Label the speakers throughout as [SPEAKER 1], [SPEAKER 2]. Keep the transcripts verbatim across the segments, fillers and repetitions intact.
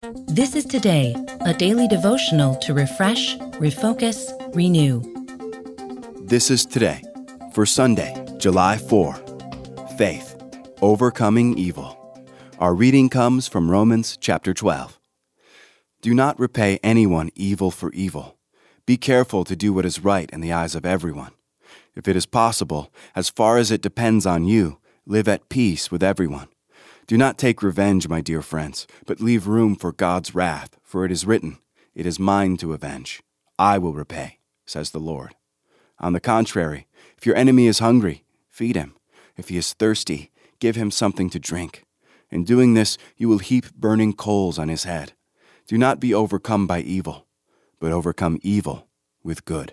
[SPEAKER 1] This is Today, a daily devotional to refresh, refocus, renew.
[SPEAKER 2] This is Today for Sunday, July fourth. Faith, overcoming evil. Our reading comes from Romans chapter twelve. Do not repay anyone evil for evil. Be careful to do what is right in the eyes of everyone. If it is possible, as far as it depends on you, live at peace with everyone. Do not take revenge, my dear friends, but leave room for God's wrath, for it is written, "It is mine to avenge. I will repay," says the Lord. On the contrary, if your enemy is hungry, feed him. If he is thirsty, give him something to drink. In doing this, you will heap burning coals on his head. Do not be overcome by evil, but overcome evil with good.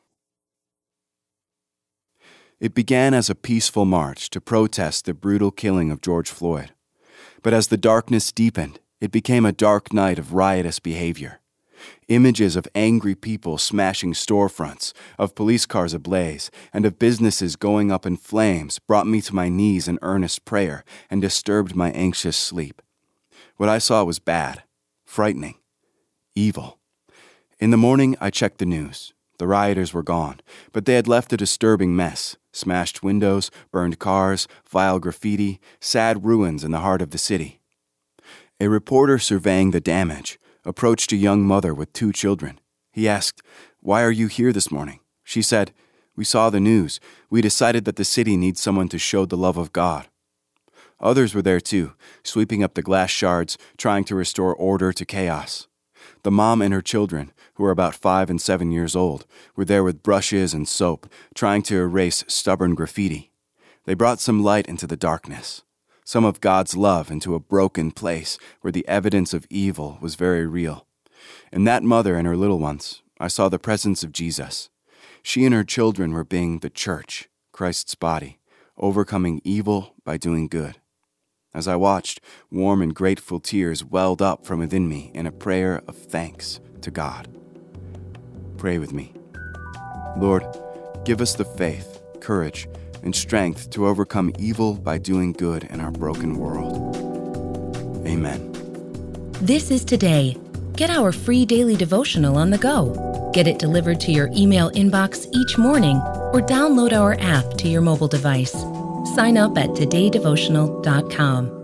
[SPEAKER 2] It began as a peaceful march to protest the brutal killing of George Floyd. But as the darkness deepened, it became a dark night of riotous behavior. Images of angry people smashing storefronts, of police cars ablaze, and of businesses going up in flames brought me to my knees in earnest prayer and disturbed my anxious sleep. What I saw was bad, frightening, evil. In the morning, I checked the news. The rioters were gone, but they had left a disturbing mess. Smashed windows, burned cars, vile graffiti, sad ruins in the heart of the city. A reporter surveying the damage approached a young mother with two children. He asked, "Why are you here this morning?" She said, "We saw the news. We decided that the city needs someone to show the love of God." Others were there too, sweeping up the glass shards, trying to restore order to chaos. The mom and her children, who were about five and seven years old, were there with brushes and soap, trying to erase stubborn graffiti. They brought some light into the darkness, some of God's love into a broken place where the evidence of evil was very real. In that mother and her little ones, I saw the presence of Jesus. She and her children were being the church, Christ's body, overcoming evil by doing good. As I watched, warm and grateful tears welled up from within me in a prayer of thanks to God. Pray with me. Lord, give us the faith, courage, and strength to overcome evil by doing good in our broken world. Amen.
[SPEAKER 1] This is Today. Get our free daily devotional on the go. Get it delivered to your email inbox each morning or download our app to your mobile device. Sign up at today devotional dot com.